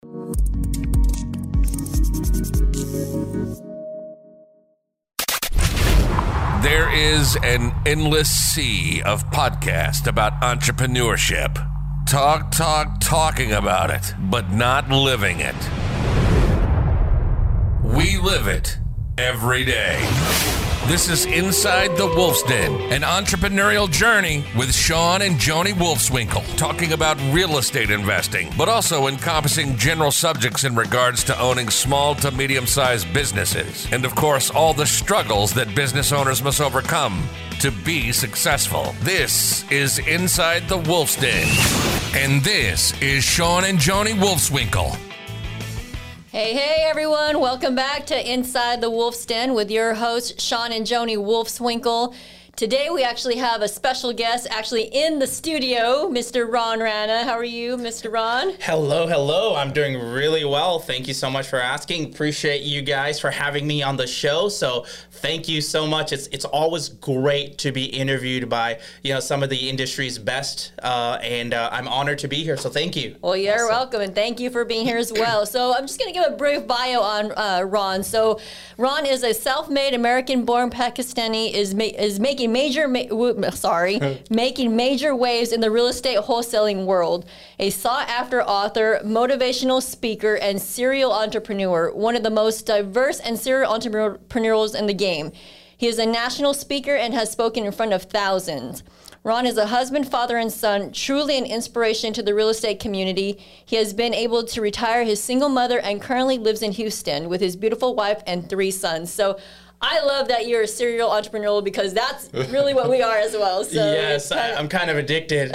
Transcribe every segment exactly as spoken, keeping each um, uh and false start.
There is an endless sea of podcasts about entrepreneurship. Talk, talk, talking about it, but not living it. We live it every day. This is Inside the Wolf's Den, an entrepreneurial journey with Sean and Joni Wolfswinkel, talking about real estate investing, but also encompassing general subjects in regards to owning small to medium-sized businesses, and of course, all the struggles that business owners must overcome to be successful. This is Inside the Wolf's Den, and this is Sean and Joni Wolfswinkel. Hey, hey, everyone. Welcome back to Inside the Wolf's Den with your hosts, Sean and Joni Wolfswinkel. Today, we actually have a special guest actually in the studio, Mister Ron Rana. How are you, Mister Ron? Hello, hello. I'm doing really well. Thank you so much for asking. Appreciate you guys for having me on the show. So thank you so much. It's it's always great to be interviewed by, you know, some of the industry's best, uh, and uh, I'm honored to be here. So thank you. Well, you're awesome. Welcome, and thank you for being here as well. So I'm just going to give a brief bio on uh, Ron. So Ron is a self-made American-born Pakistani, is ma- is making major ma- w- sorry making major waves in the real estate wholesaling world. A sought-after author, motivational speaker, and serial entrepreneur. One of the most diverse and serial entrepreneurs in the game. He is a national speaker and has spoken in front of thousands. Ron is a husband, father, and son, truly an inspiration to the real estate community. He has been able to retire his single mother and currently lives in Houston with his beautiful wife and three sons. So I love that you're a serial entrepreneur because that's really what we are as well. So yes, kind of, I'm kind of addicted.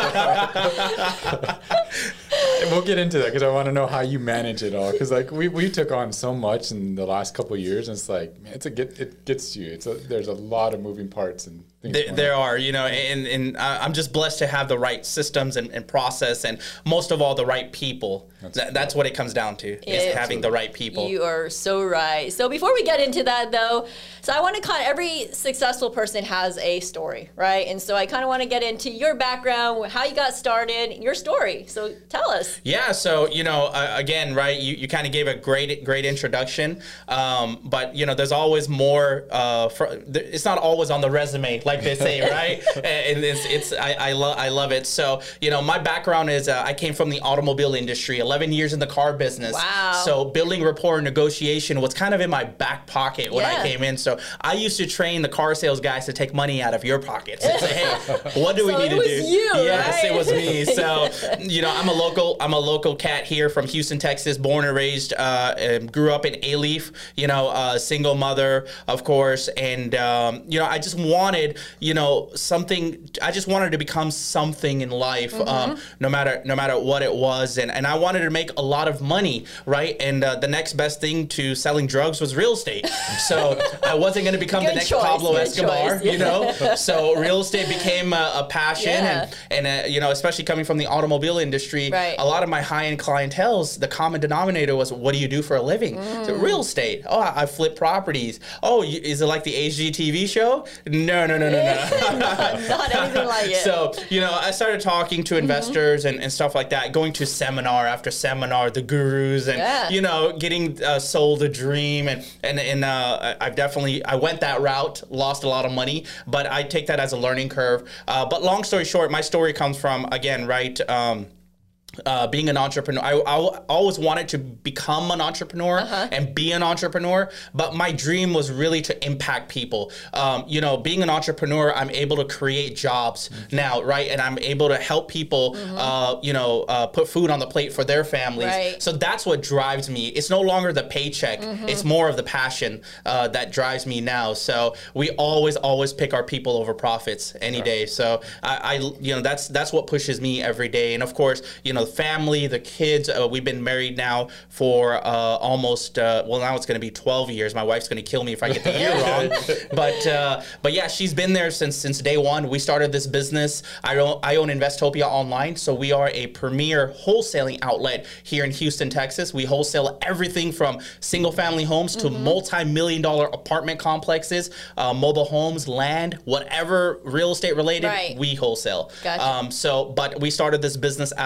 We'll get into that because I want to know how you manage it all. Because like we, we took on so much in the last couple of years, and it's like, man, it's a get it gets you. It's a, there's a lot of moving parts and. There, there are, you know, and, and I'm just blessed to have the right systems and, and process, and most of all, the right people. That's, Th- that's what it comes down to, is it, having the right people. You are so right. So before we get into that, though, so I want to kind of, every successful person has a story, right? And so I kind of want to get into your background, how you got started, your story. So tell us. Yeah, so, you know, uh, again, right, you, you kind of gave a great, great introduction, um, but, you know, there's always more, uh, for, it's not always on the resume, like they say, right? And it's, it's I, I love I love it. So, you know, my background is uh, I came from the automobile industry, eleven years in the car business. Wow. So building rapport and negotiation was kind of in my back pocket when yeah. I came in. So I used to train the car sales guys to take money out of your pockets and say, hey, what do we so need it to was do? You, yes, right? it was me. So, you know, I'm a local I'm a local cat here from Houston, Texas, born and raised, uh, and grew up in Alief, you know, uh, single mother, of course, and um, you know, I just wanted, you know, know, something, I just wanted to become something in life, mm-hmm. um, no matter no matter what it was. And, and I wanted to make a lot of money, right? And uh, the next best thing to selling drugs was real estate. So I wasn't going to become good the next choice, Pablo good Escobar, choice, yeah. you know? So real estate became a, a passion. Yeah. And, and uh, you know, especially coming from the automobile industry, right. a lot of my high-end clientels, the common denominator was, what do you do for a living? Mm. So real estate. Oh, I, I flip properties. Oh, you, is it like the H G T V show? No, no, no, no, no. not, not anything like it. So, you know, I started talking to investors mm-hmm. and, and stuff like that, going to seminar after seminar, the gurus, and, yeah. you know, getting uh, sold a dream. And, and, and uh, I've definitely, I went that route, lost a lot of money, but I take that as a learning curve. Uh, but long story short, my story comes from, again, right, um, Uh, being an entrepreneur. I, I always wanted to become an entrepreneur uh-huh. and be an entrepreneur, but my dream was really to impact people. Um, you know, being an entrepreneur, I'm able to create jobs mm-hmm. now, right? And I'm able to help people, mm-hmm. uh, you know, uh, put food on the plate for their families. Right. So that's what drives me. It's no longer the paycheck. Mm-hmm. It's more of the passion uh, that drives me now. So we always, always pick our people over profits any right. day. So I, I, you know, that's that's what pushes me every day. And of course, you know, the family, the kids, uh, we've been married now for uh, almost, uh, well, now it's going to be twelve years. My wife's going to kill me if I get the year wrong. But uh, but yeah, she's been there since since day one. We started this business. I own, I own Investopia Online. So we are a premier wholesaling outlet here in Houston, Texas. We wholesale everything from single family homes to mm-hmm. multi-million dollar apartment complexes, uh, mobile homes, land, whatever real estate related, right. we wholesale. Gotcha. Um, so, but we started this business out of a one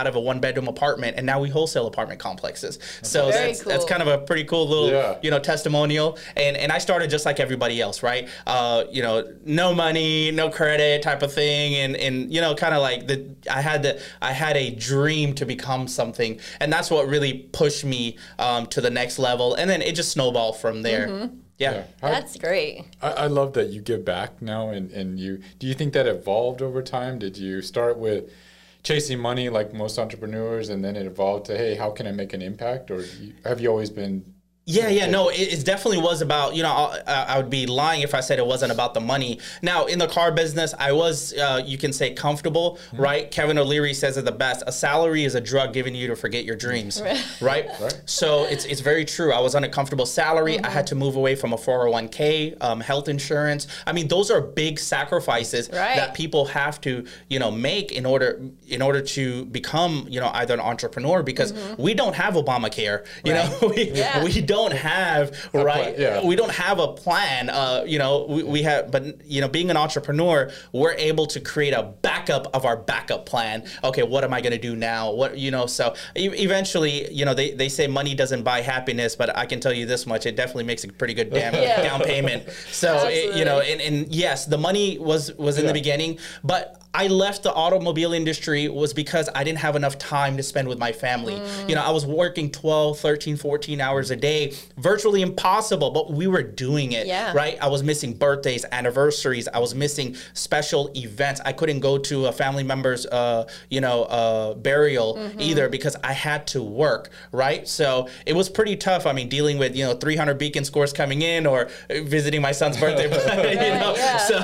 bedroom apartment, and now we wholesale apartment complexes. So Very that's cool. that's kind of a pretty cool little Yeah. you know testimonial. And and I started just like everybody else, right? Uh, you know, no money, no credit type of thing, and and you know, kind of like the I had the I had a dream to become something, and that's what really pushed me um, to the next level, and then it just snowballed from there. Mm-hmm. Yeah. Yeah. How- That's great. I, I love that you give back now, and, and you do you think that evolved over time? Did you start with chasing money like most entrepreneurs, and then it evolved to, hey, how can I make an impact? Or you, have you always been? Yeah, yeah, no, it, it definitely was about, you know, I, I would be lying if I said it wasn't about the money. Now, in the car business, I was, uh, you can say, comfortable, mm-hmm. right? Kevin O'Leary says it the best. A salary is a drug given you to forget your dreams, right? right? So it's it's very true. I was on a comfortable salary. Mm-hmm. I had to move away from a four oh one k, um, health insurance. I mean, those are big sacrifices right. that people have to, you know, make in order in order to become, you know, either an entrepreneur, because mm-hmm. we don't have Obamacare, you right. know, we, yeah. we don't have A right plan, yeah. we don't have a plan, uh you know we, we have, but you know, being an entrepreneur, we're able to create a backup of our backup plan. Okay, what am I going to do now? What, you know, so e- eventually, you know, they, they say money doesn't buy happiness, but I can tell you this much, it definitely makes a pretty good damn Yeah. down payment. So it, you know, and, and yes, the money was was in Yeah. the beginning, but I left the automobile industry was because I didn't have enough time to spend with my family. Mm. You know, I was working twelve, thirteen, fourteen hours a day, virtually impossible, but we were doing it, yeah. right? I was missing birthdays, anniversaries. I was missing special events. I couldn't go to a family member's, uh, you know, uh, burial mm-hmm. either because I had to work, right? So it was pretty tough. I mean, dealing with, you know, three hundred Beacon scores coming in or visiting my son's birthday, you right, know, yeah. so.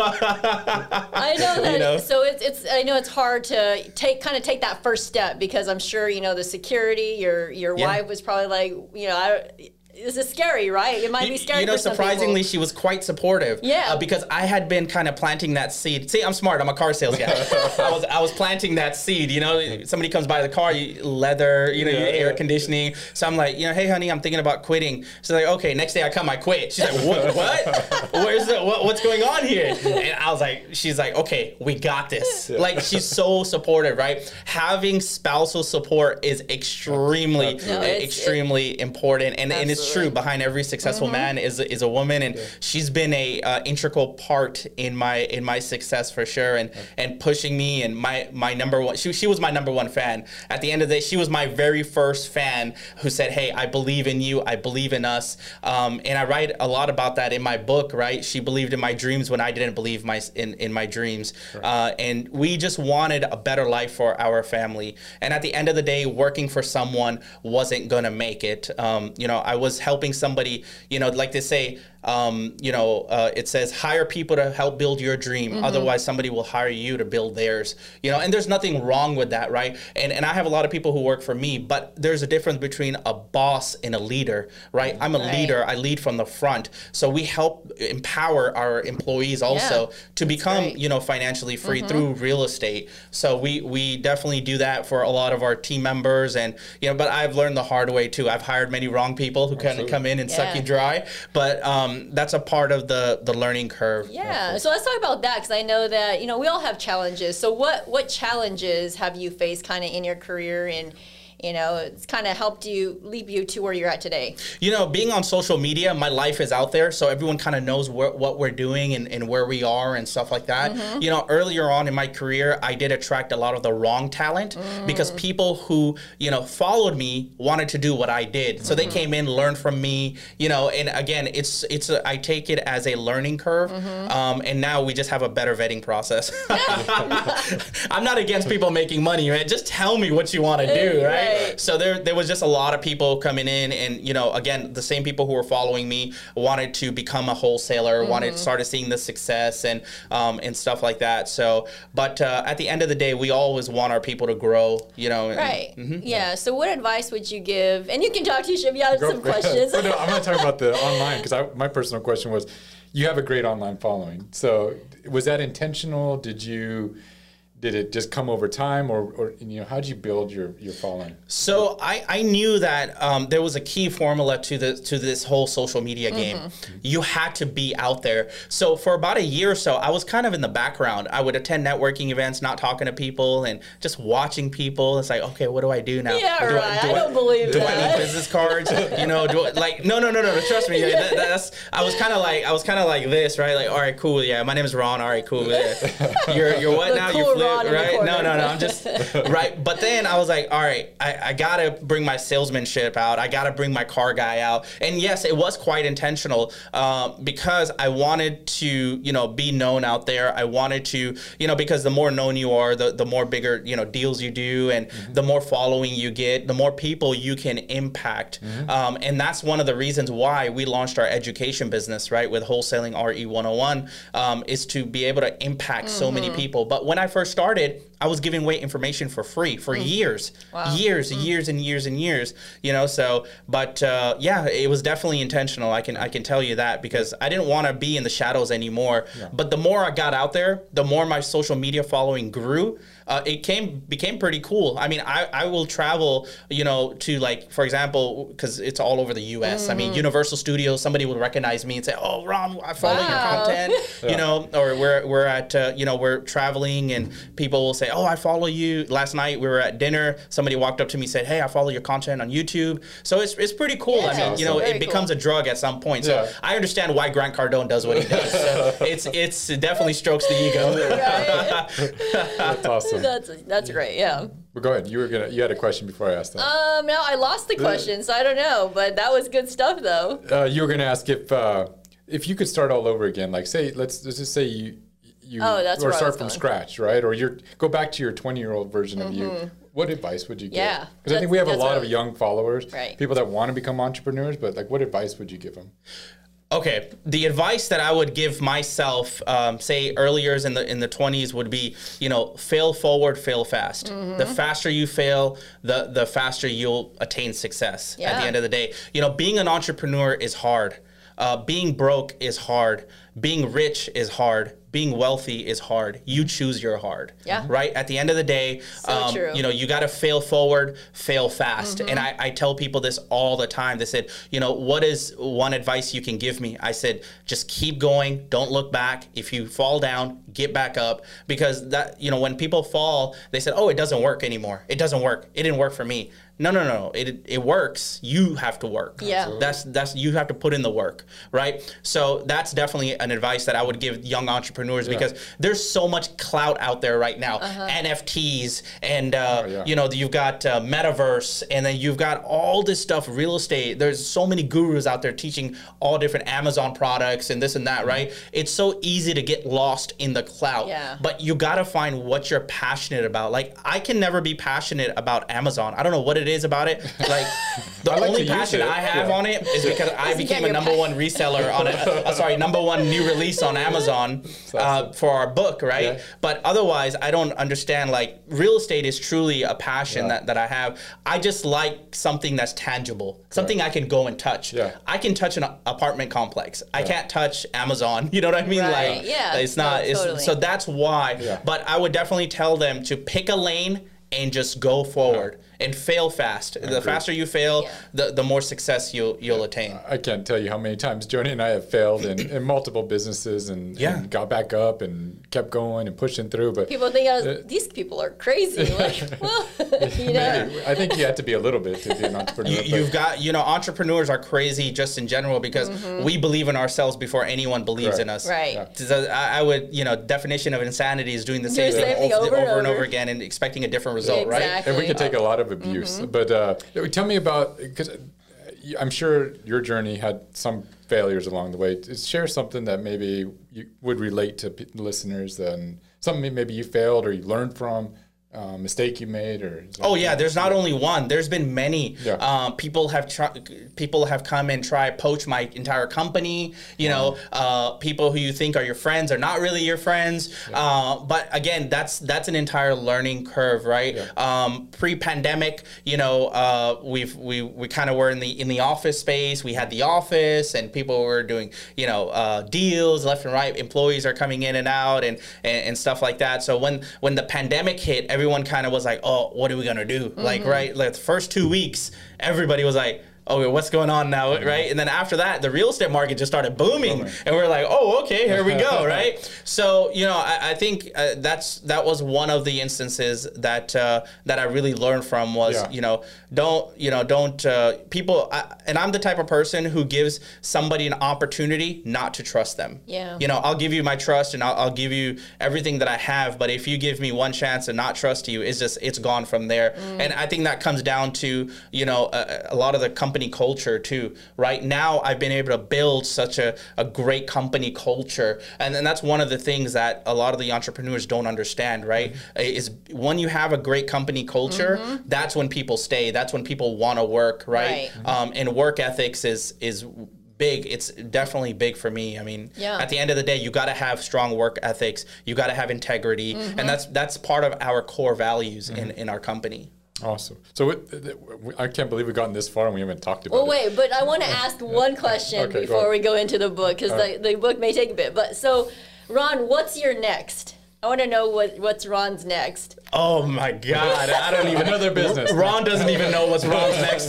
I know that. You know? So it's it's I know it's hard to take kind of take that first step, because I'm sure, you know, the security. Your your Yeah. wife was probably like, you know, I. This is scary, right? It might You, be scary. you know, for some surprisingly, people. she was quite supportive. Yeah. Uh, because I had been kind of planting that seed. See, I'm smart. I'm a car sales guy. I was I was planting that seed. You know, somebody comes by the car, you, leather, you know, Yeah, your air yeah. conditioning. So I'm like, you know, hey, honey, I'm thinking about quitting. She's like, okay. Next day I come, I quit. She's like, what? What? Where's the what, what's going on here? And I was like, she's like, okay, we got this. Yeah. Like, she's so supportive, right? Having spousal support is extremely, Absolutely. No, it's- extremely important, and and it's Absolutely. true. Behind every successful man is is a woman, and she's been a uh, integral part in my in my success for sure, and and pushing me, and my my number one. She she was my number one fan. At the end of the day, she was my very first fan who said, "Hey, I believe in you. I believe in us." Um, and I write a lot about that in my book. Right? She believed in my dreams when I didn't believe my in in my dreams, uh, and we just wanted a better life for our family. And at the end of the day, working for someone wasn't gonna make it. Um, you know, I was helping somebody. You know, like they say, um, you know, uh, it says hire people to help build your dream. Mm-hmm. Otherwise, somebody will hire you to build theirs. You know, and there's nothing wrong with that, right? And and I have a lot of people who work for me, but there's a difference between a boss and a leader, right? I'm a Right. leader. I lead from the front, so we help empower our employees also Yeah. to become, great. you know, financially free mm-hmm. through real estate. So we we definitely do that for a lot of our team members, and you know, but I've learned the hard way too. I've hired many wrong people who kind of come in and suck Yeah. you dry, but um, that's a part of the the learning curve. Yeah, so let's talk about that, because I know that, you know, we all have challenges. So what what challenges have you faced kind of in your career, and you know, it's kind of helped you lead you to where you're at today? You know, being on social media, my life is out there, so everyone kind of knows wh- what we're doing and, and where we are and stuff like that. Mm-hmm. You know, earlier on in my career, I did attract a lot of the wrong talent mm. because people who, you know, followed me wanted to do what I did. So mm-hmm. they came in, learned from me, you know, and again, it's, it's a, I take it as a learning curve. Mm-hmm. Um, and now we just have a better vetting process. I'm not against people making money, man. Just tell me what you want to do, right? Right. So there, there was just a lot of people coming in, and you know, again, the same people who were following me wanted to become a wholesaler, mm-hmm. wanted started seeing the success and um, and stuff like that. So, but uh, at the end of the day, we always want our people to grow, you know. And, right. Mm-hmm. Yeah. So, what advice would you give? And you can talk to Yusha if you have Go- some questions. Oh, no, I'm going to talk about the online, because my personal question was, you have a great online following. So was that intentional? Did you did it just come over time, or, or you know, how did you build your, your following? So I, I knew that um, there was a key formula to the to this whole social media game. Mm-hmm. You had to be out there. So for about a year or so, I was kind of in the background. I would attend networking events, not talking to people, and just watching people. It's like, okay, what do I do now? Yeah, do right. I, do I don't believe do that. I need business cards? You know, do I, like no, no, no, no. Trust me. That, that's I was kind of like I was kind of like this, right? Like, all right, cool. Yeah, my name is Ron. All right, cool. Yeah. You're you're what The now? cool You're flip, Ron in the right? corner. No, no, no. I'm just right. But then I was like, all right, I, I gotta bring my salesmanship out. I gotta bring my car guy out. And yes, it was quite intentional uh, because I wanted to, you know, be known out there. I wanted to, you know, because the more known you are, the, the more bigger, you know, deals you do, and mm-hmm. the more following you get, the more people you can impact. Mm-hmm. Um, and that's one of the reasons why we launched our education business, right, with Wholesaling R E one oh one, um, is to be able to impact mm-hmm. so many people. But when I first started, I was giving away information for free for mm. years, wow. years, mm. years and years and years, you know, so, but uh, yeah, it was definitely intentional. I can, I can tell you that, because I didn't want to be in the shadows anymore. Yeah. But the more I got out there, the more my social media following grew. Uh, it came became pretty cool. I mean, I, I will travel, you know, to, like, for example, because it's all over the U S. Mm. I mean, Universal Studios, somebody would recognize me and say, "Oh, Ron, I follow wow. your content," yeah. you know, or we're we're at, uh, you know, we're traveling and people will say, "Oh, I follow you." Last night we were at dinner. Somebody walked up to me and said, "Hey, I follow your content on YouTube." So it's it's pretty cool. Yeah, I mean, awesome. you know, Very it becomes cool. a drug at some point. So yeah. I understand why Grant Cardone does what he does. So it's it's it definitely strokes the ego. That's awesome. That's that's great. Yeah. Well, go ahead. You were gonna. You had a question before I asked that. Um, no, I lost the question, so I don't know. But that was good stuff, though. Uh, you were gonna ask if uh, if you could start all over again. Like, say, let's let's just say you you oh, that's or where start I was from going. scratch, right? Or you're go back to your twenty year old version mm-hmm. of you. What advice would you give? Yeah, because I think we have a lot of young followers, right. people that want to become entrepreneurs. But like, what advice would you give them? Okay, the advice that I would give myself, um, say earlier in the in the twenties, would be, you know, fail forward, fail fast. Mm-hmm. The faster you fail, the the faster you'll attain success. Yeah. At the end of the day, you know, being an entrepreneur is hard. Uh, being broke is hard. Being rich is hard. Being wealthy is hard. You choose your hard. Yeah. Right? At the end of the day, so um, true. you know, you got to fail forward, fail fast. Mm-hmm. And I, I tell people this all the time. They said, you know, what is one advice you can give me? I said, just keep going. Don't look back. If you fall down, get back up. Because that, you know, when people fall, they said, oh, it doesn't work anymore. It doesn't work. It didn't work for me. No, no, no. It it works. You have to work. Yeah. That's that's you have to put in the work, right? So that's definitely an advice that I would give young entrepreneurs yeah. because there's so much clout out there right now. Uh-huh. N F Ts and uh, oh, yeah. you know, you've got uh, metaverse, and then you've got all this stuff, real estate. There's so many gurus out there teaching all different Amazon products and this and that, mm-hmm. right? It's so easy to get lost in the clout. Yeah. But you got to find what you're passionate about. Like, I can never be passionate about Amazon. I don't know what it is about it. Like, the like only passion I have yeah. on it is because I became a number one reseller on it. Uh, sorry, number one new release on Amazon uh, for our book, right? Yeah. But otherwise, I don't understand. Like, real estate is truly a passion yeah. that, that I have. I just like something that's tangible, something right. I can go and touch. Yeah. I can touch an apartment complex. Yeah. I can't touch Amazon. You know what I mean? Right. Like, yeah, it's not. no, It's, totally. So that's why. Yeah. But I would definitely tell them to pick a lane and just go forward. Yeah. And fail fast. I the agree. faster you fail, yeah. the, the more success you'll you'll yeah. attain. I can't tell you how many times Joni and I have failed in, in multiple businesses and, yeah. and got back up and kept going and pushing through. But people think I was, uh, these people are crazy. Like, well, you know. I think you have to be a little bit to be an entrepreneur. You, you've got, you know, entrepreneurs are crazy just in general because mm-hmm. we believe in ourselves before anyone believes Correct. in us. Right. Yeah. So I, I would, you know, definition of insanity is doing the same Do the thing same over, over, over, and and over. over again and expecting a different result, exactly. right? And we can take a lot of abuse, mm-hmm. but. Uh, tell me about, because I'm sure your journey had some failures along the way. Share something that maybe you would relate to p- listeners, and something maybe you failed or you learned from. uh, mistake you made, or? Oh yeah, there's not only one. There's been many. Yeah. Um, people have tr- people have come and try poach my entire company. You know, uh, people who you think are your friends are not really your friends. Yeah. Uh, but again, that's that's an entire learning curve, right? Yeah. Um, pre-pandemic, you know, uh, we've we we kind of were in the in the office space. We had the office, and people were doing you know uh, deals left and right. Employees are coming in and out, and, and and stuff like that. So when when the pandemic hit, everyone kind of was like, oh, what are we gonna do? Mm-hmm. Like right, like the first two weeks, everybody was like, oh, what's going on now, mm-hmm. right? And then after that, the real estate market just started booming, booming. And we're like, oh, okay, here we go, right? So, you know, I, I think uh, that's that was one of the instances that uh, that I really learned from was, yeah. you know, don't, you know, don't uh, people, I, and I'm the type of person who gives somebody an opportunity not to trust them. Yeah. You know, I'll give you my trust and I'll, I'll give you everything that I have, but if you give me one chance to not trust you, it's just, it's gone from there. Mm. And I think that comes down to, you know, a, a lot of the companies culture too. Right now, I've been able to build such a, a great company culture. And then that's one of the things that a lot of the entrepreneurs don't understand, right? Mm-hmm. Is when you have a great company culture, mm-hmm. that's when people stay. That's when people want to work, right? right. Mm-hmm. Um, and work ethics is is big. It's definitely big for me. I mean, yeah. at the end of the day, you got to have strong work ethics. You got to have integrity. Mm-hmm. And that's that's part of our core values mm-hmm. in, in our company. Awesome. So it, it, I can't believe we've gotten this far and we haven't talked about well, it. Well, wait, but I want to ask one question okay, before go we go into the book, because right. the, the book may take a bit. But so, Ron, what's your next? I want to know what, what's Ron's next. Oh my God, I don't even know their business. Ron doesn't even know what's Ron's next.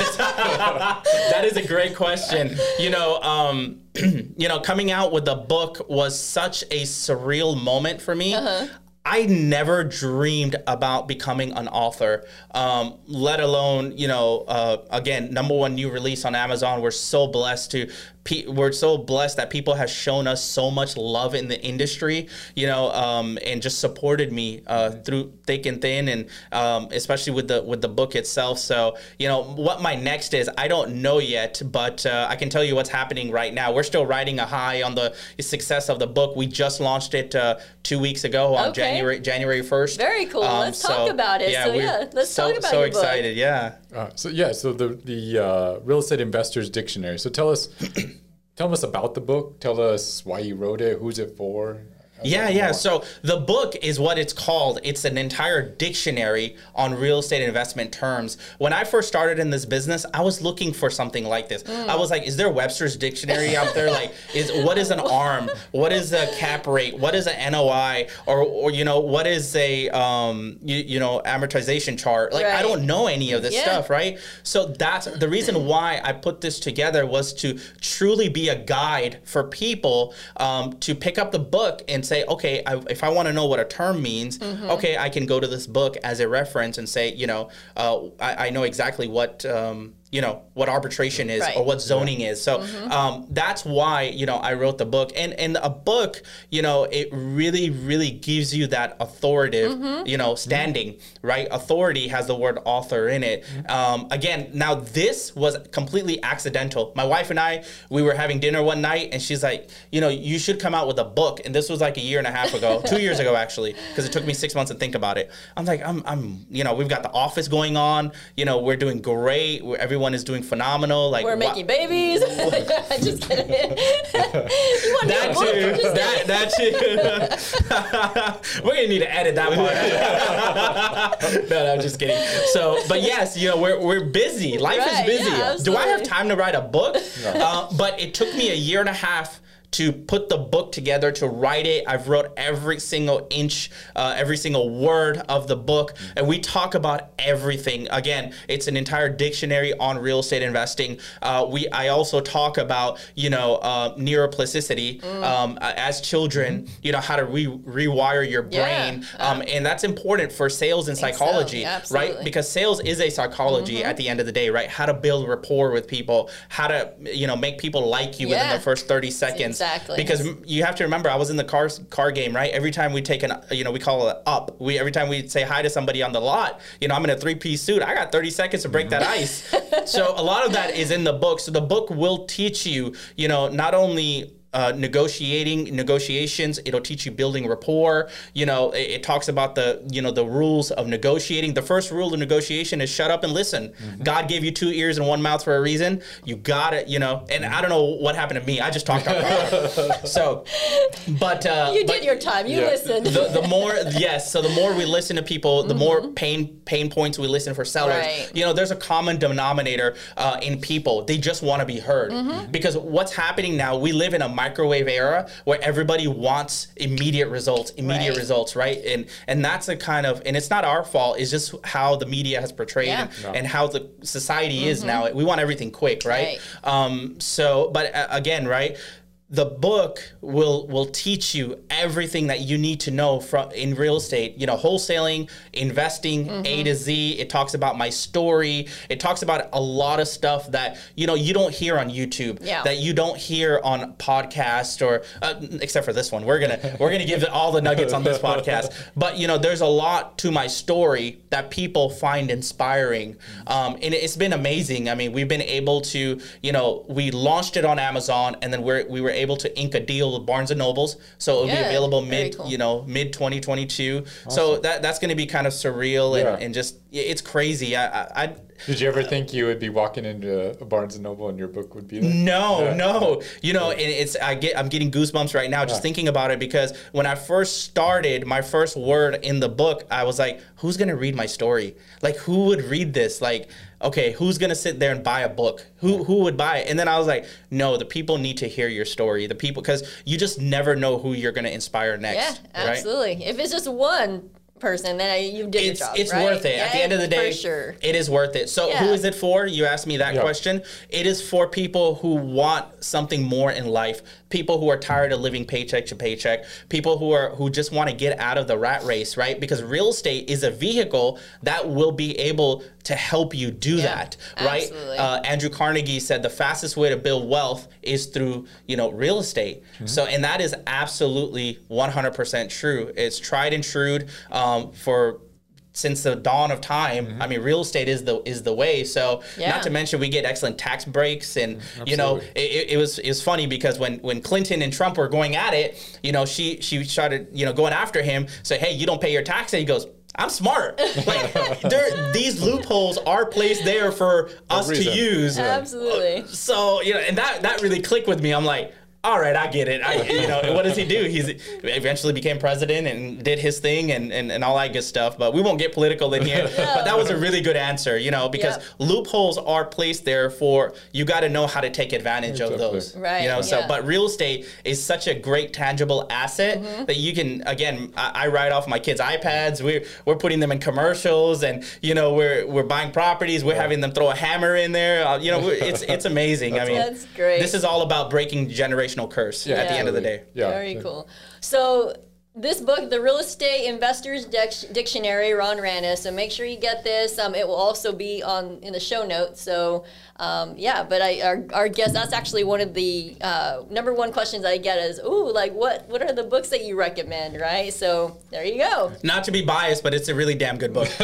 That is a great question. You know, um, you know, coming out with the book was such a surreal moment for me. Uh-huh. I never dreamed about becoming an author, um, let alone, you know, uh, again, number one new release on Amazon. We're so blessed to, pe- we're so blessed that people have shown us so much love in the industry, you know, um, and just supported me uh, through thick and thin, and um, especially with the with the book itself. So, you know, what my next is, I don't know yet, but uh, I can tell you what's happening right now. We're still riding a high on the success of the book. We just launched it uh, two weeks ago on okay. January January first. Very cool. Um, let's so, talk about it. Yeah, so yeah, let's so, talk about so your excited. book. Yeah. Uh, so yeah, so the the uh, Real Estate Investors Dictionary. So tell us, tell us about the book. Tell us why you wrote it. Who's it for? Yeah, yeah. So the book is what it's called. It's an entire dictionary on real estate investment terms. When I first started in this business, I was looking for something like this. Mm. I was like, is there Webster's dictionary out there? Like, is what is an ARM? What is a cap rate? What is an N O I? Or, or you know, what is a, um, you, you know, amortization chart? Like, right. I don't know any of this yeah. stuff, right? So that's the reason why I put this together, was to truly be a guide for people um, to pick up the book and say, okay, I, if I want to know what a term means, mm-hmm. okay, I can go to this book as a reference and say, you know, uh, I, I know exactly what, um, you know, what arbitration is right. or what zoning yeah. is. So mm-hmm. um, that's why, you know, I wrote the book. And, and a book, you know, it really, really gives you that authoritative, mm-hmm. you know, standing, mm-hmm. right? Authority has the word author in it. Mm-hmm. Um, again, now this was completely accidental. My wife and I, we were having dinner one night and she's like, you know, you should come out with a book. And this was like a year and a half ago, two years ago, actually, because it took me six months to think about it. I'm like, I'm, I'm, you know, we've got The Office going on. You know, we're doing great. We're, everyone is doing phenomenal. Like, we're making wh- babies. Just kidding. You want that too. That, that too. We're gonna need to edit that part. No, no, I'm just kidding. So, but yes, you know, we're we're busy. Life right, is busy. Yeah, do I have time to write a book? No. Uh, but it took me a year and a half to put the book together, to write it. I've wrote every single inch, uh, every single word of the book, and we talk about everything. Again, it's an entire dictionary on real estate investing. Uh, we, I also talk about, you know, uh, neuroplasticity mm. um, as children. Mm. You know, how to re- rewire your brain, yeah. um, and that's important for sales and psychology, so. Yeah, right? Because sales is a psychology mm-hmm. at the end of the day, right? How to build rapport with people, how to, you know, make people like you yeah. within the first thirty seconds. Exactly. Because you have to remember, I was in the car car game, right? Every time we take an, you know, we call it up. We every time we say hi to somebody on the lot, you know, I'm in a three-piece suit. I got thirty seconds to break that ice. So a lot of that is in the book. So the book will teach you, you know, not only uh, negotiating negotiations. It'll teach you building rapport. You know, it, it talks about the you know the rules of negotiating. The first rule of negotiation is shut up and listen. Mm-hmm. God gave you two ears and one mouth for a reason. You got it. You know, and I don't know what happened to me. I just talked out loud. So, but uh, you but did your time. You yeah. listened. The, the more yes, so the more we listen to people, the mm-hmm. more pain pain points we listen for sellers. Right. You know, there's a common denominator uh, in people. They just want to be heard. Mm-hmm. Because what's happening now, we live in a microwave era where everybody wants immediate results, immediate right. results, right? And and that's a kind of, and it's not our fault. It's just how the media has portrayed yeah. and, no. and how the society mm-hmm. is now. We want everything quick, right? right. Um, so, but uh, again, right? The book will will teach you everything that you need to know from in real estate. You know, wholesaling, investing, mm-hmm. A to Z. It talks about my story. It talks about a lot of stuff that you know you don't hear on YouTube. Yeah. That you don't hear on podcasts or uh, except for this one. We're gonna we're gonna give all the nuggets on this podcast. But you know, there's a lot to my story that people find inspiring, um, and it's been amazing. I mean, we've been able to you know we launched it on Amazon, and then we're we were able to ink a deal with Barnes and Nobles, so it'll yeah, be available mid, cool. you know, mid twenty twenty-two. Awesome. So that that's going to be kind of surreal and, yeah. and just it's crazy. I, I, I Did you ever think you would be walking into a Barnes and Noble and your book would be there? No, yeah. no. You know, and it's I get I'm getting goosebumps right now just yeah. thinking about it because when I first started, my first word in the book, I was like, who's gonna read my story? Like, who would read this? Like, okay, who's gonna sit there and buy a book? Who who would buy it? And then I was like, no, the people need to hear your story. The people, because you just never know who you're gonna inspire next. Yeah, absolutely. Right? If it's just one person, then I, you did it's, your job. It's right? worth it. Yeah, At the end of the day, for sure. it is worth it. So yeah. who is it for? You asked me that yeah. question. It is for people who want something more in life. People who are tired of living paycheck to paycheck. People who are who just want to get out of the rat race, right? Because real estate is a vehicle that will be able to help you do yeah, that, right? Absolutely. Uh, Andrew Carnegie said the fastest way to build wealth is through, you know, real estate. Mm-hmm. So, and that is absolutely one hundred percent true. It's tried and true um, for since the dawn of time. Mm-hmm. I mean, real estate is the is the way. So, yeah. not to mention we get excellent tax breaks, and Absolutely. you know, it, it was it was funny because when when Clinton and Trump were going at it, you know, she she started you know going after him, say, hey, you don't pay your tax, and he goes, I'm smart. Like, there, these loopholes are placed there for us to use. Absolutely. So, you know, and that, that really clicked with me. I'm like, all right, I get it. I, you know, what does he do? He's eventually became president and did his thing and, and, and all that good stuff. But we won't get political in here. No. But that was a really good answer, you know, because yep. loopholes are placed there for, you got to know how to take advantage Exactly. of those. Right. You know, so, yeah. but real estate is such a great tangible asset mm-hmm. that you can, again, I, I write off my kids' iPads. We're, we're putting them in commercials and, you know, we're, we're buying properties. We're yeah. having them throw a hammer in there. Uh, you know, it's, it's amazing. I mean, that's great. This is all about breaking generational curse Yeah. at the end of the day. Yeah. Very cool. So this book, The Real Estate Investors Dic- Dictionary, Ron Ranis. So make sure you get this. Um, it will also be on in the show notes. So um, yeah, but I our, our guest, that's actually one of the uh, number one questions I get is, ooh, like what what are the books that you recommend, right? So there you go. Not to be biased, but it's a really damn good book.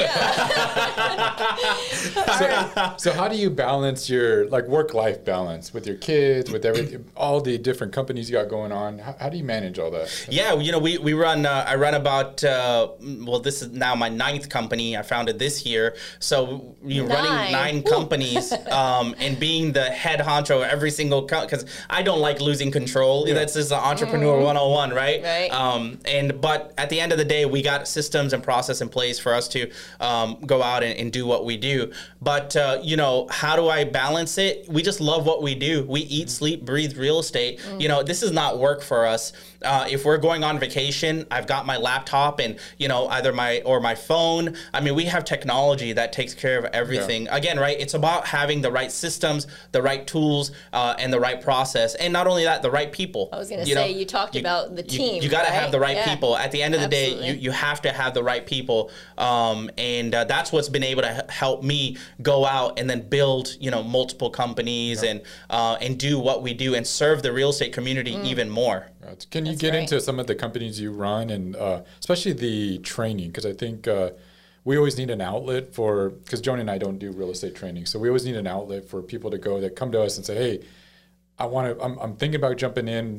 so, so how do you balance your like work-life balance with your kids, with everything, all the different companies you got going on? How, how do you manage all that? Yeah, you know, we, we run, uh, I run about, uh, well, this is now my ninth company. I founded this year. So you're Nine. running nine Woo. companies um, and being the head honcho of every single company, because I don't like losing control. Yeah. That's just an entrepreneur mm. one oh one, right? Right. Um, and but at the end of the day, we got systems and process in place for us to um, go out and, and do what we do. But, uh, you know, how do I balance it? We just love what we do. We eat, sleep, breathe real estate. Mm. You know, this is not work for us. Uh, if we're going on vacation, I've got my laptop and, you know, either my or my phone. I mean, we have technology that takes care of everything. Yeah. Again, right, it's about having the right systems, the right tools, uh, and the right process. And not only that, the right people. I was going to say, know, you talked you, about the team. You, you got to right? have the right yeah. people. At the end of the Absolutely. day, you, you have to have the right people. Um, and uh, that's what's been able to h- help me go out and then build, you know, multiple companies yeah. and uh, and do what we do and serve the real estate community mm. even more. Right. Can you That's get great. into some of the companies you run and uh, especially the training? Because I think uh, we always need an outlet for, because Joni and I don't do real estate training, so we always need an outlet for people to go that come to us and say, hey, I want to, I'm, I'm thinking about jumping in.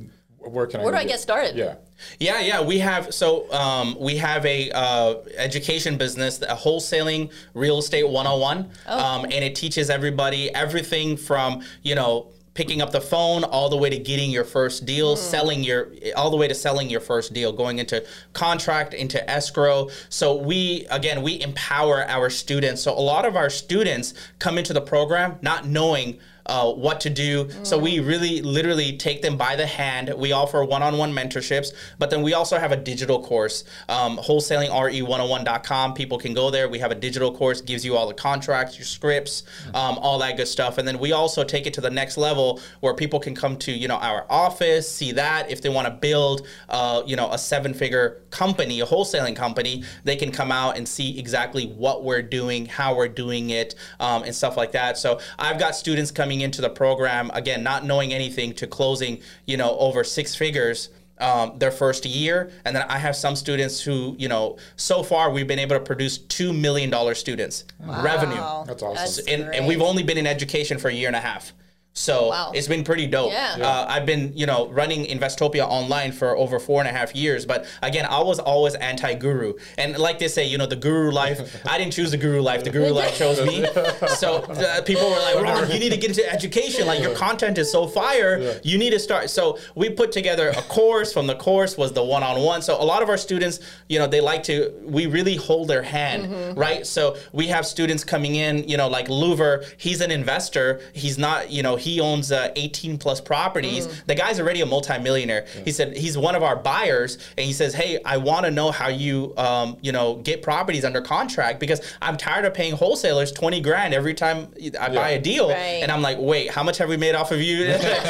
where can I? Where do go I get started? Yeah. Yeah, yeah, we have so um, we have a uh, education business, a wholesaling real estate one oh one, Oh. um, and it teaches everybody everything from you know picking up the phone all the way to getting your first deal, selling your all the way to selling your first deal, going into contract, into escrow. So we again we empower our students. So a lot of our students come into the program not knowing Uh, what to do. Mm. So we really literally take them by the hand. We offer one-on-one mentorships, but then we also have a digital course, um, wholesaling R E one oh one dot com. People can go there. We have a digital course, gives you all the contracts, your scripts, um, all that good stuff. And then we also take it to the next level where people can come to, you know, our office, see that. If they want to build, uh, you know, a seven-figure company, a wholesaling company, they can come out and see exactly what we're doing, how we're doing it, um, and stuff like that. So I've got students coming into the program, again, not knowing anything, to closing, you know, over six figures um, their first year. And then I have some students who, you know, so far we've been able to produce two million dollars students Wow. revenue. That's awesome. That's And, and great. we've only been in education for a year and a half. So Wow. it's been pretty dope. Yeah. Yeah. Uh, I've been, you know, running Investopia online for over four and a half years. But again, I was always anti-guru. And like they say, you know, the guru life, I didn't choose the guru life. The guru life chose me. So uh, people were like, Ron, you need to get into education. Like your content is so fire. Yeah. You need to start. So we put together a course. From the course was the one-on-one. So a lot of our students, you know, they like to, we really hold their hand, Mm-hmm. right? So we have students coming in, you know, like Louver, he's an investor. He's not, you know, he owns uh, eighteen plus properties. Mm. The guy's already a multimillionaire. Yeah. He said he's one of our buyers, and he says, "Hey, I want to know how you, um, you know, get properties under contract because I'm tired of paying wholesalers twenty grand every time I yeah. buy a deal." Right. And I'm like, "Wait, how much have we made off of you?"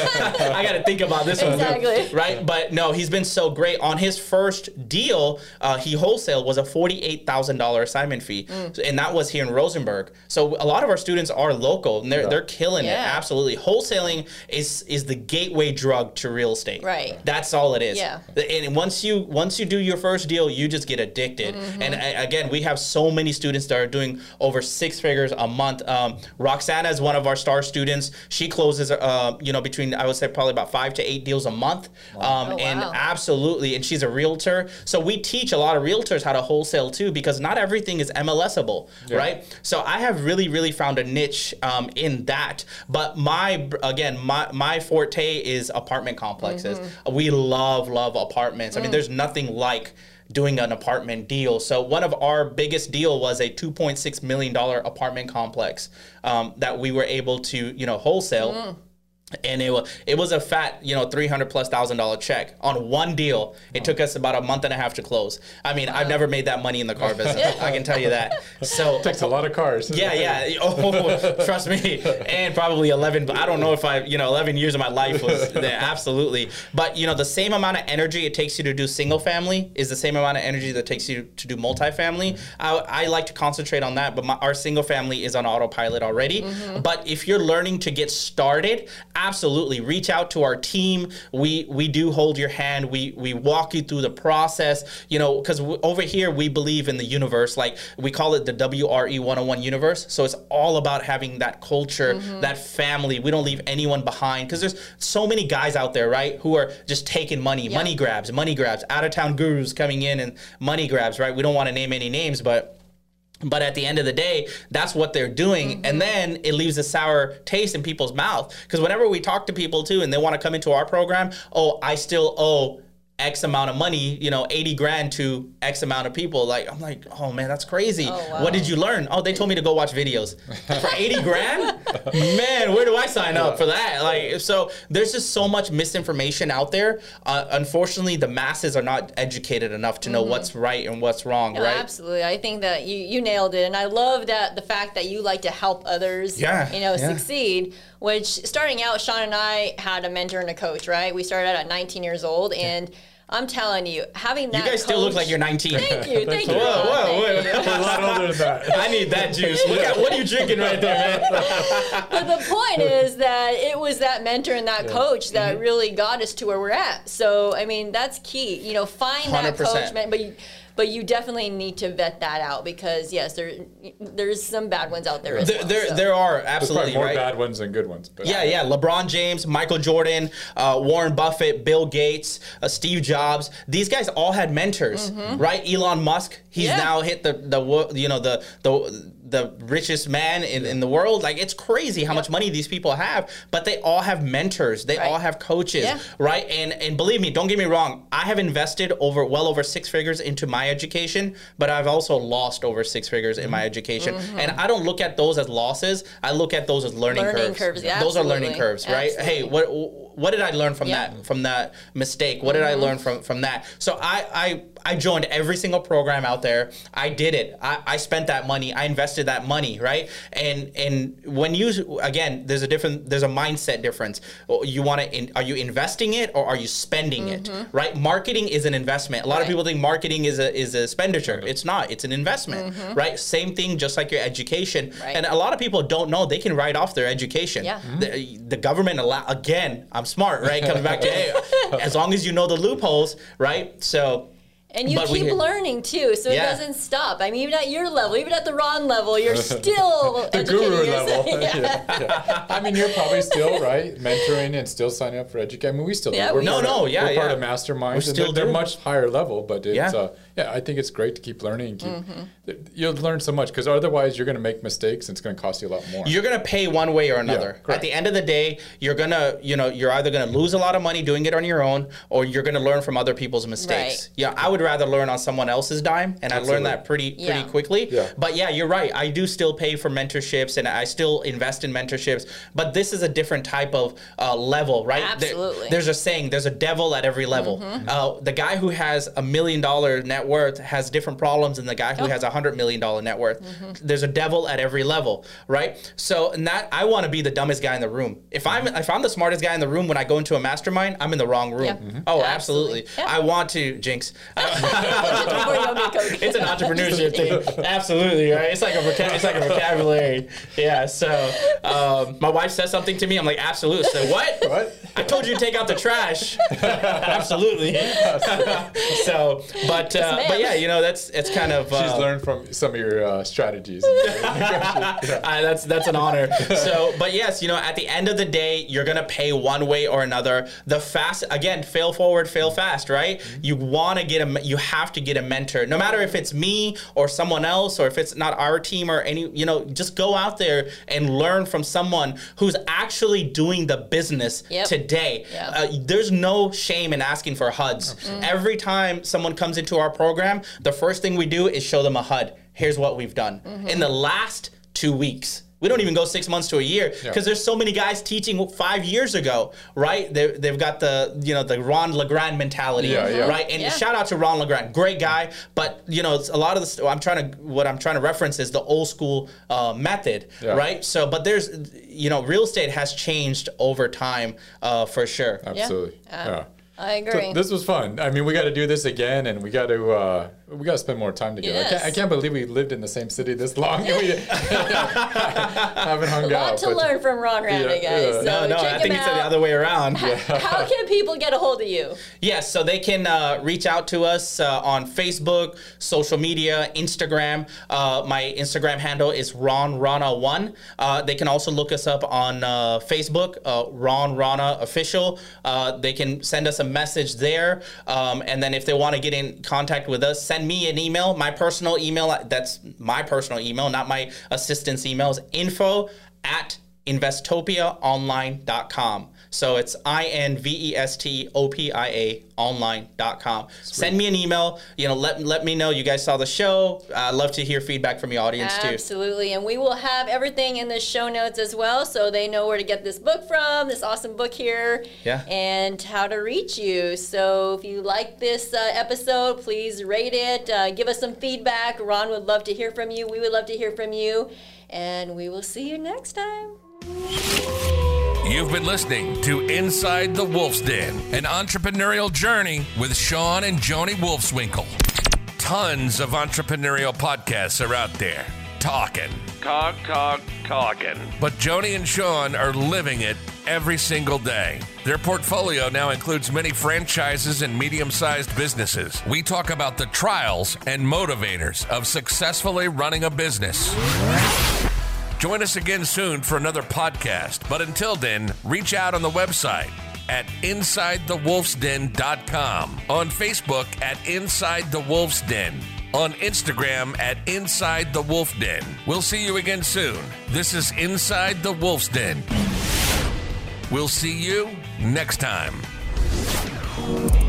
I got to think about this exactly. one, right? But no, he's been so great. On his first deal, uh, he wholesaled was a forty-eight thousand dollar assignment fee, mm. and that was here in Rosenberg. So a lot of our students are local, and they're yeah. they're killing yeah. it. Absolutely, wholesaling is is the gateway drug to real estate. Right. That's all it is. Yeah. And once you once you do your first deal, you just get addicted. Mm-hmm. And uh, again, we have so many students that are doing over six figures a month. Um, Roxana is one of our star students. She closes, uh, you know, between I would say probably about five to eight deals a month. Wow. Um, oh, and wow. absolutely, and she's a realtor. So we teach a lot of realtors how to wholesale too, because not everything is MLSable, yeah. right? So I have really, really found a niche um, in that. But my again, my my forte is apartment complexes. Mm-hmm. We love, love apartments. Mm. I mean, there's nothing like doing an apartment deal. So one of our biggest deal was a two point six million dollars apartment complex um, that we were able to, you know, wholesale. Mm. And it was it was a fat, you know, three hundred plus thousand dollar check on one deal. It oh. took us about a month and a half to close. I mean, wow. I've never made that money in the car business. I can tell you that. So it takes a lot of cars. Yeah, yeah. Oh, trust me. And probably eleven. I don't know if I, you know, eleven years of my life was there. Absolutely. But you know, the same amount of energy it takes you to do single family is the same amount of energy that it takes you to do multifamily. Mm-hmm. I, I like to concentrate on that, but my, our single family is on autopilot already. Mm-hmm. But if you're learning to get started, absolutely reach out to our team. We we do hold your hand. We we walk you through the process, you know, because w- over here we believe in the universe. Like we call it the W R E one oh one universe. So it's all about having that culture, mm-hmm. that family. We don't leave anyone behind because there's so many guys out there, right, who are just taking money, yep. money grabs, money grabs, out of town gurus coming in and money grabs, right? We don't want to name any names, but But at the end of the day, that's what they're doing. Mm-hmm. And then it leaves a sour taste in people's mouth. Because whenever we talk to people too, and they want to come into our program, oh, I still owe X amount of money, you know, eighty grand to X amount of people. Like, I'm like, oh man, that's crazy. Oh, wow. What did you learn? Oh, they told me to go watch videos for eighty grand. Man, where do I sign up for that? Like, so there's just so much misinformation out there. Uh, unfortunately, the masses are not educated enough to know mm-hmm. what's right and what's wrong, no, right? Absolutely. I think that you, you nailed it. And I love that the fact that you like to help others, yeah, you know, yeah. succeed. Which starting out, Sean and I had a mentor and a coach, right? We started out at nineteen years old, and I'm telling you, having that. You guys coach, still look like you're nineteen. Thank you, thank you. Whoa, whoa, thank wait. you. A lot older than that. I need that juice. Look at, what are you drinking right there, man? But the point is that it was that mentor and that yeah. coach that mm-hmm. really got us to where we're at. So, I mean, that's key. You know, find one hundred percent. that coach, but you, but you definitely need to vet that out because yes, there there's some bad ones out there as There, well. there, so. there are There's absolutely probably more right. bad ones than good ones. But Yeah, yeah. LeBron James, Michael Jordan, uh, Warren Buffett, Bill Gates, uh, Steve Jobs. These guys all had mentors, right? Elon Musk. He's Yeah. now hit the the wo- you know the the the richest man in, in the world. Like, it's crazy how much money these people have, but they all have mentors. They Right. all have coaches, Yeah. right? And and believe me, don't get me wrong. I have invested over well over six figures into my education, but I've also lost over six figures in my education. And I don't look at those as losses. I look at those as learning, Learning curves. curves, yeah, Those are learning absolutely. curves, right? Hey, Absolutely. what what did I learn from Yeah. that from that mistake? What did I learn from from that? So I I I joined every single program out there. I did it. I, I spent that money. I invested that money, right? And and when you again, there's a different there's a mindset difference. You want to in, are you investing it or are you spending it, right? Marketing is an investment. A lot of Right. people think marketing is a is a expenditure. It's not. It's an investment, right? Same thing, just like your education. Right. And a lot of people don't know they can write off their education. Yeah. The, the government allow again. I'm smart, right? Coming back to hey, as long as you know the loopholes, right? So. And you But we- keep learning too, so Yeah. it doesn't stop. I mean, even at your level, even at the Ron level, you're still the educating guru yourself. level. Yeah. Yeah, yeah. I mean, you're probably still right mentoring and still signing up for education. I mean, we still Yeah, do. We're we No, part of- no, yeah, we're part yeah. of masterminds. We're and still they're, they're do. much higher level, but it's Yeah. uh, yeah. I think it's great to keep learning and keep. Mm-hmm. You'll learn so much because otherwise you're going to make mistakes and it's going to cost you a lot more. You're gonna pay one way or another. correct. At the end of the day, you're gonna, you know, you're either gonna lose a lot of money doing it on your own, or you're gonna learn from other people's mistakes. Right. Yeah, I would rather learn on someone else's dime, and I Absolutely. learned that pretty pretty Yeah. quickly. Yeah. But yeah, you're right. I do still pay for mentorships, and I still invest in mentorships. But this is a different type of uh, level, right? There- Absolutely. there's a saying: there's a devil at every level. Mm-hmm. Uh, the guy who has a million dollar net worth has different problems than the guy who Oh. has a hundred million dollar net worth. Mm-hmm. There's a devil at every level, right? So, and that I want to be the dumbest guy in the room. If I'm if I'm the smartest guy in the room when I go into a mastermind, I'm in the wrong room. Yeah. Mhm. Oh, Absolutely. absolutely. Yeah. I want to jinx. Before you go get coach. It's an entrepreneurship thing. Absolutely, right? It's like a voca- it's like a vocabulary. Yeah. So um, my wife says something to me, I'm like, absolutely. So what? What? I told you to take out the trash. Absolutely. so, but uh, ma'am. but yeah, you know, that's it's kind of uh, She's learned from some of your uh, strategies. Uh, that's that's an honor. So, but yes, you know, at the end of the day, you're gonna pay one way or another. The fast again, fail forward, fail fast, right? You want to get a, you have to get a mentor, no matter if it's me or someone else, or if it's not our team or any, you know, just go out there and learn from someone who's actually doing the business Yep. today. Yeah. Uh, there's no shame in asking for H U Ds. Every time someone comes into our program, the first thing we do is show them a H U D. Here's what we've done. In the last two weeks, we don't even go six months to a year because Yeah. there's so many guys teaching five years ago, right? They, they've got the, you know, the Ron LeGrand mentality, Yeah, yeah. right? And Yeah. shout out to Ron LeGrand, great guy. But, you know, it's a lot of the, I'm trying to, what I'm trying to reference is the old school uh, method, Yeah. right? So, but there's, you know, real estate has changed over time uh, for sure. Absolutely. Yeah. Yeah. I So agree. this was fun. I mean, we got to do this again, and we got to uh, we got to spend more time together. I, can't, I Yes. can't believe we lived in the same city this long. We haven't hung a out. lot to but- learn from Ron Randa, Yeah, guys. yeah. So No, no, check I think him it's out. the other way around. How can people get a hold of you? Yes, so they can uh, reach out to us uh, on Facebook, social media, Instagram. Uh, my Instagram handle is Ron Rana one. Uh, they can also look us up on uh, Facebook, uh, Ron Rana Official. Uh, they can send us a message there. Um, and then if they want to get in contact with us, send me an email. My personal email, that's my personal email, not my assistant's email, is info at investopia online dot com. So it's I N V E S T O P I A online dot com. Send me an email. You know, let let me know you guys saw the show. I'd love to hear feedback from your audience too. Absolutely. And we will have everything in the show notes as well, so they know where to get this book from, this awesome book here, Yeah. and how to reach you. So if you like this uh, episode, please rate it. Uh, give us some feedback. Ron would love to hear from you. We would love to hear from you. And we will see you next time. You've been listening to Inside the Wolf's Den, an entrepreneurial journey with Sean and Joni Wolfswinkle. Tons of entrepreneurial podcasts are out there talking Cog, cog, coggin'. But Joni and Sean are living it every single day. Their portfolio now includes many franchises and medium-sized businesses. We talk about the trials and motivators of successfully running a business. Join us again soon for another podcast. But until then, reach out on the website at inside the wolf's den dot com, on Facebook at Inside the Wolf's Den, on Instagram at Inside the Wolf Den. We'll see you again soon. This is Inside the Wolf's Den. We'll see you next time.